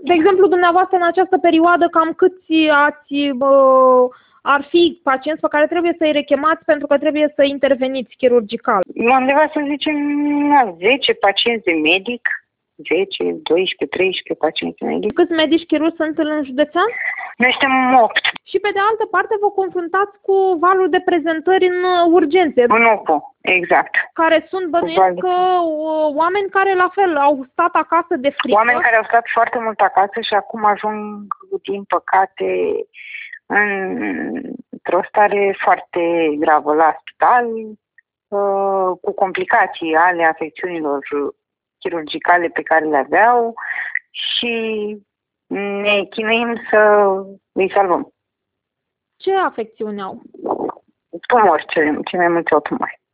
De exemplu, dumneavoastră, în această perioadă, cam câți ar fi pacienți pe care trebuie să-i rechemați pentru că trebuie să interveniți chirurgical? Undeva, să zicem, 10 pacienți de medic, 10, 12, 13 pacienți de medic. Câți medici chirurgi sunt în județean? Noi suntem 8. Și pe de altă parte vă confruntați cu valul de prezentări în urgențe. În OPO, exact. Care sunt, bănuiesc că oameni care la fel au stat acasă de frică. Oameni care au stat foarte mult acasă și acum ajung, din păcate, într-o stare foarte gravă la spital, cu complicații ale afecțiunilor chirurgicale pe care le aveau și ne chinuim să îi salvăm. Ce afecțiuni au? Tumori, cei mai mulți au tumori.